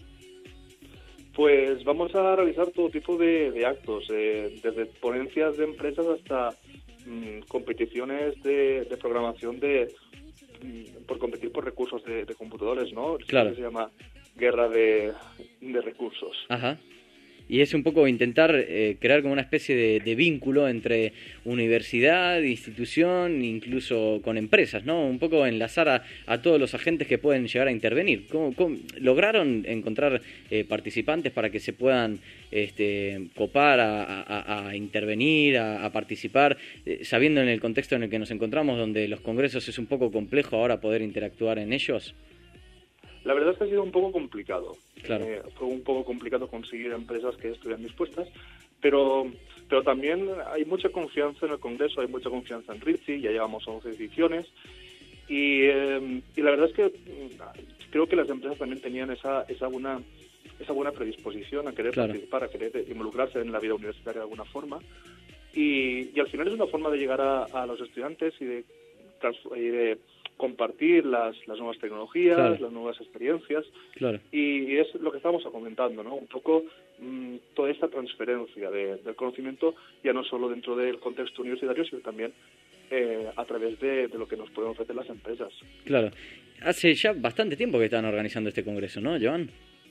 Pues vamos a realizar todo tipo de, de actos, eh, desde ponencias de empresas hasta mm, competiciones de, de programación de mm, por competir por recursos de, de computadores, ¿no? Claro. Eso se llama guerra de, de recursos. Ajá. Y es un poco intentar eh, crear como una especie de, de vínculo entre universidad, institución, incluso con empresas, ¿no? Un poco enlazar a, a todos los agentes que pueden llegar a intervenir. ¿Cómo, cómo lograron encontrar eh, participantes para que se puedan este, copar a, a, a intervenir, a, a participar, eh, sabiendo en el contexto en el que nos encontramos, donde los congresos es un poco complejo ahora poder interactuar en ellos? La verdad es que ha sido un poco complicado. Claro. Eh, fue un poco complicado conseguir empresas que estuvieran dispuestas, pero pero también hay mucha confianza en el Congreso, hay mucha confianza en R I T S I, ya llevamos once ediciones, y, eh, y la verdad es que mm, creo que las empresas también tenían esa esa buena esa buena predisposición a querer Claro. participar, a querer involucrarse en la vida universitaria de alguna forma, y, y al final es una forma de llegar a, a los estudiantes y de, trans- y de compartir las, las nuevas tecnologías, Claro. las nuevas experiencias, Claro. y es lo que estábamos comentando, ¿no? Un poco mmm, toda esta transferencia de, del conocimiento, ya no solo dentro del contexto universitario, sino también eh, a través de, de lo que nos pueden ofrecer las empresas. Claro. Hace ya bastante tiempo que están organizando este congreso, ¿no, Joan?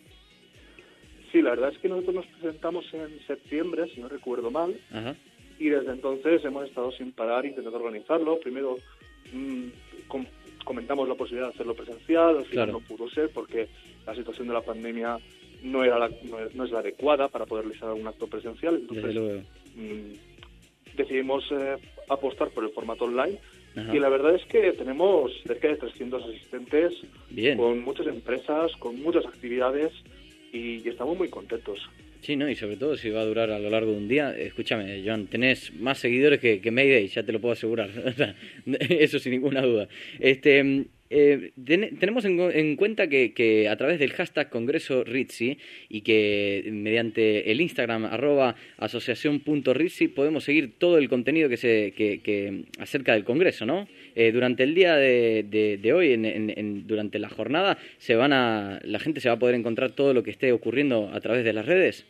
Sí, la verdad es que nosotros nos presentamos en septiembre, si no recuerdo mal, Ajá. y desde entonces hemos estado sin parar intentando organizarlo. Primero mmm, com- comentamos la posibilidad de hacerlo presencial, al final Claro. no pudo ser porque la situación de la pandemia no era la, no, es, no es la adecuada para poder realizar un acto presencial. Entonces Desde luego. mmm, decidimos eh, apostar por el formato online. Ajá. Y la verdad es que tenemos cerca de trescientos asistentes, Bien. con muchas empresas, con muchas actividades, y, y estamos muy contentos. Sí, ¿no? Y sobre todo si va a durar a lo largo de un día. Escúchame, Joan, tenés más seguidores que, que Mayday, ya te lo puedo asegurar. O sea, eso sin ninguna duda. Este, eh, ten- tenemos en, en cuenta que, que a través del hashtag Congreso R I T S I y que mediante el Instagram arroba asociación punto R I T S I podemos seguir todo el contenido que se que, que acerca del Congreso, ¿no? Eh, durante el día de, de, de hoy, en, en, en- durante la jornada, se van a la gente se va a poder encontrar todo lo que esté ocurriendo a través de las redes.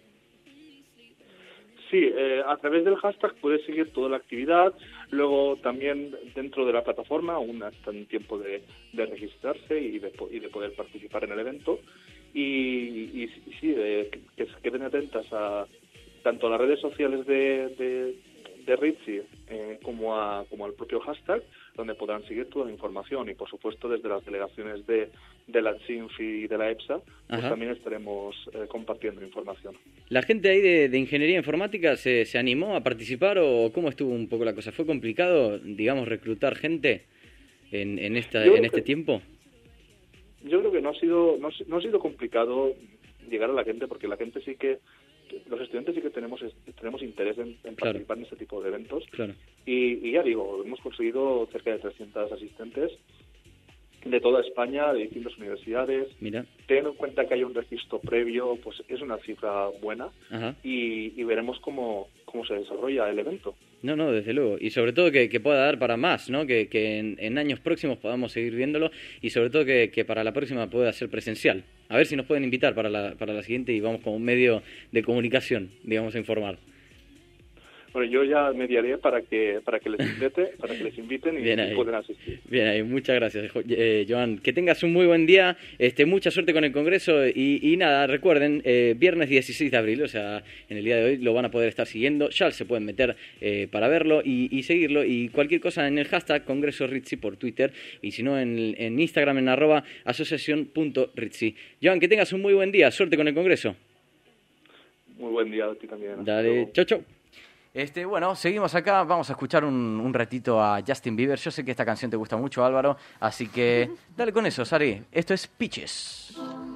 Sí, eh, a través del hashtag puedes seguir toda la actividad. Luego también dentro de la plataforma aún está en tiempo de, de registrarse y de, po- y de poder participar en el evento. Y, y, y sí, eh, que, que se queden atentas a tanto a las redes sociales de, de, de R I T S I eh, como, a, como al propio hashtag, donde podrán seguir toda la información. Y por supuesto desde las delegaciones de, de la C I N F I y de la E P S A, pues Ajá. también estaremos eh, compartiendo información. ¿La gente ahí de, de Ingeniería Informática se, se animó a participar o cómo estuvo un poco la cosa? ¿Fue complicado, digamos, reclutar gente en, en, esta, Yo en creo este que- tiempo? Yo creo que no ha sido no, ha si- no ha sido complicado llegar a la gente, porque la gente sí que los estudiantes sí que tenemos es- tenemos interés en, en Claro. participar en este tipo de eventos, Claro. y, y ya digo, hemos conseguido cerca de trescientos asistentes de toda España, de distintas universidades. Mira. Teniendo en cuenta que hay un registro previo, pues es una cifra buena, Ajá. y, y veremos cómo, cómo se desarrolla el evento. No, no, desde luego. Y sobre todo que, que pueda dar para más, ¿no? Que, que en, en años próximos podamos seguir viéndolo y sobre todo que, que para la próxima pueda ser presencial. A ver si nos pueden invitar para la, para la siguiente y vamos como un medio de comunicación, digamos, a informar. Bueno, yo ya mediaré para que para que les invite, para que les inviten y, Bien y ahí. puedan asistir. Bien, ahí, muchas gracias, Jo- eh, Joan. Que tengas un muy buen día, este, mucha suerte con el Congreso y, y nada, recuerden, eh, viernes dieciséis de abril, o sea, en el día de hoy lo van a poder estar siguiendo, ya se pueden meter eh, para verlo y, y seguirlo y cualquier cosa en el hashtag Congreso R I T S I por Twitter y si no en, en Instagram en arroba asociación punto R I T S I. Joan, que tengas un muy buen día, suerte con el Congreso. Muy buen día a ti también. Hasta Dale, luego. chau, chau. Este, bueno, seguimos acá, vamos a escuchar un, un ratito a Justin Bieber. Yo sé que esta canción te gusta mucho, Álvaro, así que dale con eso, Sari. Esto es Peaches.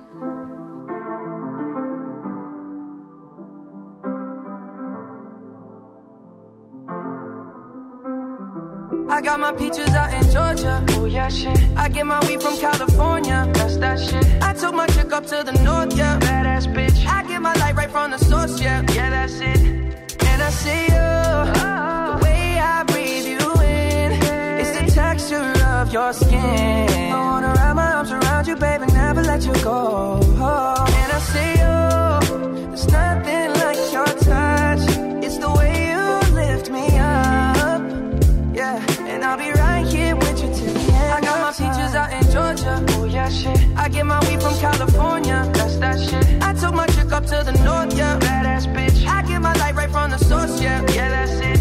I got my peaches out in Georgia. Oh yeah, shit. I get my weed from California. That's that shit. I took my chick up to the north, yeah. Badass bitch. I get my light right from the source, yeah. Yeah, that's it. And I see you. Oh. The way I breathe you in. It's the texture of your skin. I wanna wrap my arms around you, baby, never let you go. Oh. And I see you. There's nothing like your touch. It's the way you lift me up. Yeah. And I'll be right here with you till the end. I got my peaches out in Georgia. Oh yeah, shit. I get my weed from California. That's that shit. I took my chick up to the north, yeah. Badass bitch. I get my light right from the source, yeah. Yeah, that's it.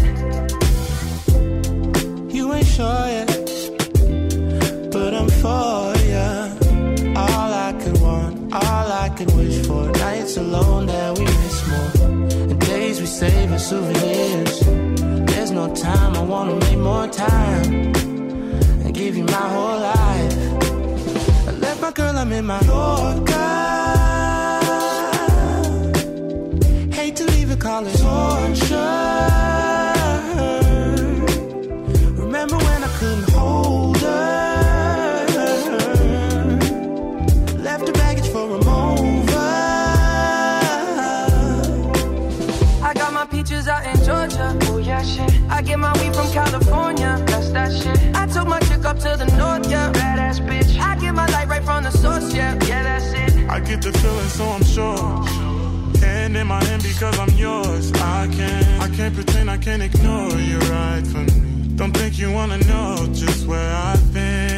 You ain't sure yet, but I'm for ya. All I could want, all I could wish for. Nights alone that we miss more, and days we save as souvenirs. There's no time, I wanna make more time and give you my whole life. I left my girl, I'm in my Yorker. Hate to leave it, call it torture. Remember when I couldn't hold her? Left her baggage for a mover. I got my peaches out in Georgia. Oh yeah, shit. I get my weed from California. That's that shit. I took my chick up to the north, yeah. Badass bitch. I get my light right from the source, yeah. Yeah, that's it. I get the feeling, so I'm sure. Hand in my hand because I'm yours. I can't, I can't pretend, I can't ignore you right from me. Don't think you wanna know just where I've been.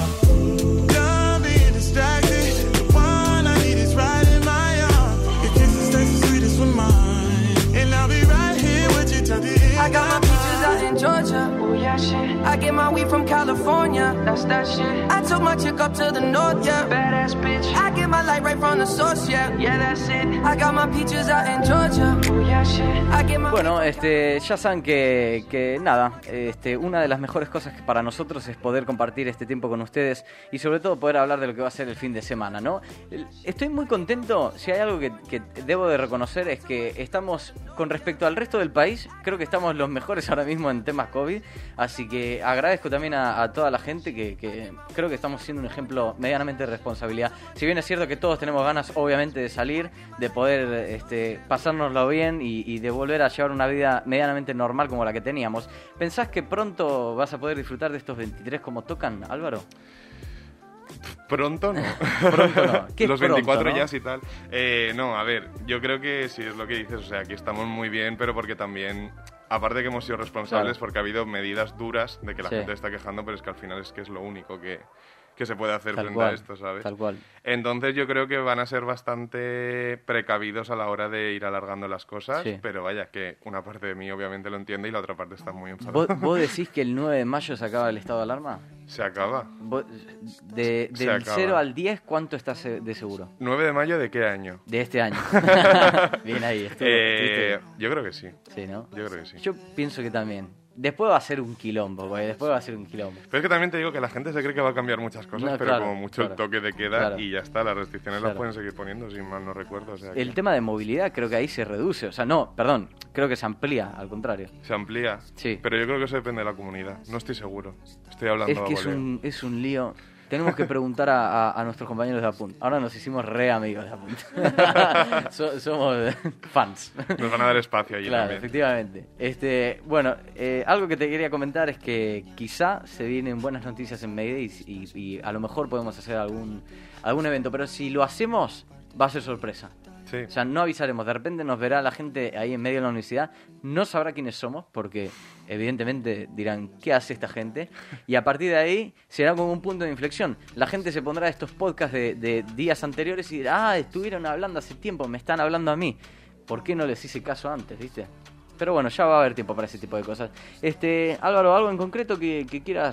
Oh, done being distracted. The one I need is right in my arms. Your kisses taste the sweetest with mine, and I'll be right here with you till the end. I got my peaches out in Georgia. Oh yeah, shit. I get my weed from California. That's that shit. I took my chick up to the north, yeah. Badass bitch. I get my light right from the source, yeah. Yeah, that's it. I got my peaches out in Georgia. Oh yeah, shit. I get my Bueno, este, ya saben que, que nada, este, una de las mejores cosas que para nosotros es poder compartir este tiempo con ustedes y sobre todo poder hablar de lo que va a ser el fin de semana, ¿no? Estoy muy contento, si hay algo que, que debo de reconocer es que estamos, con respecto al resto del país, creo que estamos los mejores ahora mismo en temas COVID, así que agradezco también a, a toda la gente que, que creo que estamos siendo un ejemplo medianamente de responsabilidad. Si bien es cierto que todos tenemos ganas, obviamente, de salir, de poder este, pasárnoslo bien y, y de volver a llevar una vida medianamente normal como la que teníamos, ¿pensás que pronto vas a poder disfrutar de estos veintitrés como tocan, Álvaro? Pronto no. Pronto no. ¿Qué es Los pronto, veinticuatro no? ya y tal. Eh, no, a ver, yo creo que sí es lo que dices, o sea, que estamos muy bien, pero porque también, aparte que hemos sido responsables, Claro. porque ha habido medidas duras de que la Sí. gente está quejando, pero es que al final es que es lo único que, que se puede hacer Tal frente cual, a esto, ¿sabes? tal cual. Entonces yo creo que van a ser bastante precavidos a la hora de ir alargando las cosas, Sí. pero vaya, que una parte de mí obviamente lo entiende y la otra parte está muy enfadada. ¿Vos, vos decís que el nueve de mayo se acaba el estado de alarma? Se acaba. Vos- de, Se del acaba. cero al diez, ¿cuánto estás se- de seguro? ¿nueve de mayo de qué año? De este año. Bien ahí, estuvo, Eh, estuviste- yo creo que sí. Sí, ¿no? Yo creo que sí. Yo pienso que también. Después va a ser un quilombo, porque después va a ser un quilombo. Pero es que también te digo que la gente se cree que va a cambiar muchas cosas, No, pero claro, como mucho claro, el toque de queda claro. y ya está, las restricciones las Claro. pueden seguir poniendo, si mal no recuerdo. O sea, que El tema de movilidad creo que ahí se reduce. O sea, no, perdón, creo que se amplía, al contrario. se amplía. Sí. Pero yo creo que eso depende de la comunidad. No estoy seguro. Estoy hablando Es que a es voleo. un, es un lío. Tenemos que preguntar a, a- a nuestros compañeros de Apunt. Ahora nos hicimos re amigos de Apunt. So- somos fans. Nos van a dar espacio allí Claro, también. efectivamente. Este, bueno, eh, algo que te quería comentar es que quizá se vienen buenas noticias en Mayday y, y, y a lo mejor podemos hacer algún, algún evento, pero si lo hacemos va a ser sorpresa. Sí. O sea, no avisaremos. De repente nos verá la gente ahí en medio de la universidad. No sabrá quiénes somos porque evidentemente dirán, ¿qué hace esta gente? Y a partir de ahí será como un punto de inflexión. La gente se pondrá estos podcasts de, de días anteriores y dirá, ah, estuvieron hablando hace tiempo, me están hablando a mí. ¿Por qué no les hice caso antes, viste? Pero bueno, ya va a haber tiempo para ese tipo de cosas. Este, Álvaro, ¿algo en concreto que, que quieras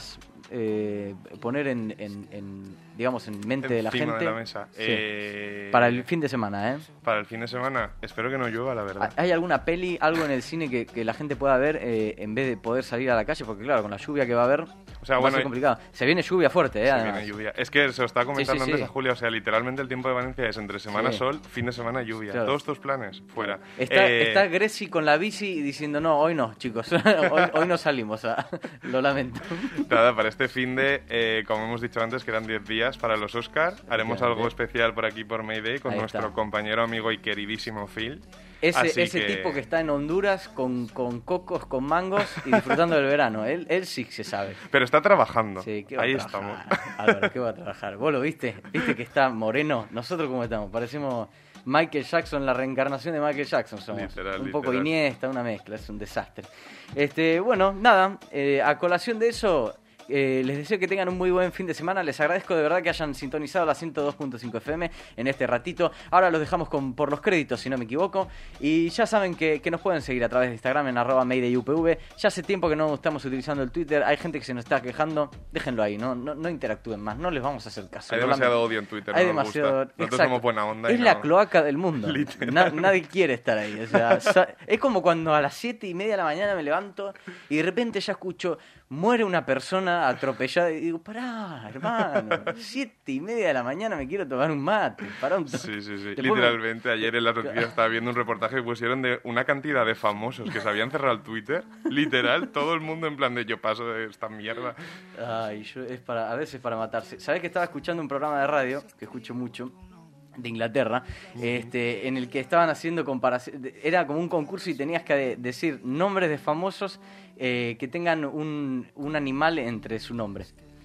eh, poner en, en, en, digamos, en mente de la Encima gente? de la mesa. Sí. Eh, Para el fin de semana, ¿eh? Para el fin de semana. Espero que no llueva, la verdad. ¿Hay alguna peli, algo en el cine que, que la gente pueda ver eh, en vez de poder salir a la calle? Porque claro, con la lluvia que va a haber, O sea, va bueno, a ser complicado. Se viene lluvia fuerte, ¿eh? Se además. viene lluvia. Es que se lo estaba comentando Sí, sí, antes sí. a Julia. O sea, literalmente el tiempo de Valencia es entre semana Sí. sol, fin de semana lluvia. Claro. Todos tus planes, fuera. Está, Eh, está Greci con la bici diciendo, no, hoy no, chicos. hoy, hoy no salimos, ah, lo lamento. Nada, para este fin de, eh, como hemos dicho antes, que eran diez días para los Oscar, haremos Efectivamente. algo especial por aquí por Mayday con Ahí nuestro está. compañero, amigo y queridísimo Phil. Ese, Así ese que- tipo que está en Honduras con, con cocos, con mangos y disfrutando del verano. Él, él sí se sabe. Pero está trabajando. Sí, ¿qué va Ahí a estamos. trabajar? Álvaro, ¿qué va a trabajar? ¿Vos lo viste? ¿Viste que está moreno? ¿Nosotros cómo estamos? Parecemos Michael Jackson, la reencarnación de Michael Jackson somos. Literal, un poco literal. Iniesta, una mezcla, es un desastre. Este, bueno, nada, eh, a colación de eso, eh, les deseo que tengan un muy buen fin de semana. Les agradezco de verdad que hayan sintonizado la ciento dos punto cinco F M en este ratito. Ahora los dejamos con, por los créditos, si no me equivoco. Y ya saben que, que nos pueden seguir a través de Instagram en arroba MaydayUPV. Ya hace tiempo que no estamos utilizando el Twitter. Hay gente que se nos está quejando. Déjenlo ahí, no, no, no interactúen más. No les vamos a hacer caso. Hay Lo demasiado lamento. odio en Twitter, Hay no nos demasiado. gusta. Nosotros Exacto. somos buena onda y Es no- la cloaca del mundo. Literal. Na- nadie quiere estar ahí. O sea, sa- es como cuando a las siete y media de la mañana me levanto y de repente ya escucho muere una persona atropellada y digo, pará, hermano, siete y media de la mañana me quiero tomar un mate, pará un toque. Sí, sí, sí. Después me- Literalmente, ayer en las noticias estaba viendo un reportaje que pusieron de una cantidad de famosos que se habían cerrado el Twitter. Literal, todo el mundo en plan de yo paso de esta mierda. Ay, yo, es para, a veces para matarse. ¿Sabés que estaba escuchando un programa de radio, que escucho mucho, de Inglaterra, este, en el que estaban haciendo comparación, era como un concurso y tenías que de- decir nombres de famosos eh, que tengan un, un animal entre su nombre.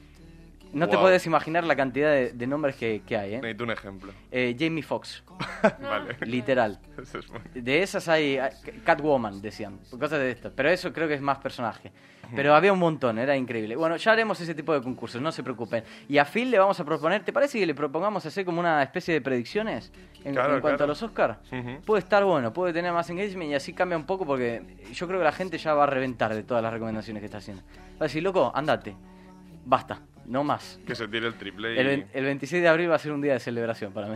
No te Wow. puedes imaginar la cantidad de, de nombres que, que hay, ¿eh? Necesito un ejemplo. Eh, Jamie Foxx, Vale. literal. Eso es muy- De esas hay, hay- Catwoman, decían, cosas de estas. Pero eso creo que es más personaje. Pero había un montón, era increíble. Bueno, ya haremos ese tipo de concursos, no se preocupen. Y a Phil le vamos a proponer, ¿te parece que le propongamos hacer como una especie de predicciones en, Claro, en cuanto claro. a los Oscars? Ujú. Puede estar bueno, puede tener más engagement y así cambia un poco porque yo creo que la gente ya va a reventar de todas las recomendaciones que está haciendo. Va a decir, loco, andate, basta, no más. Que se tire el triple y... El, vein- el veintiséis de abril va a ser un día de celebración para mí.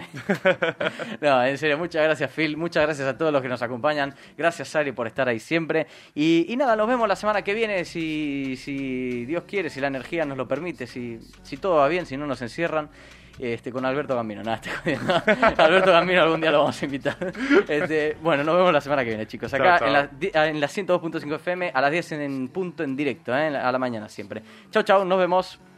No, en serio, muchas gracias Phil, muchas gracias a todos los que nos acompañan, gracias Sari por estar ahí siempre y, y nada, nos vemos la semana que viene si, si Dios quiere, si la energía nos lo permite, si, si todo va bien, si no nos encierran. Este, con Alberto Gambino, nada, estoy jodiendo. Alberto Gambino algún día lo vamos a invitar. Este, bueno, nos vemos la semana que viene, chicos. Acá Chao, chao. en la, di- en la ciento dos punto cinco F M a las diez en punto en directo, ¿eh? a la mañana siempre. Chau, chau, nos vemos.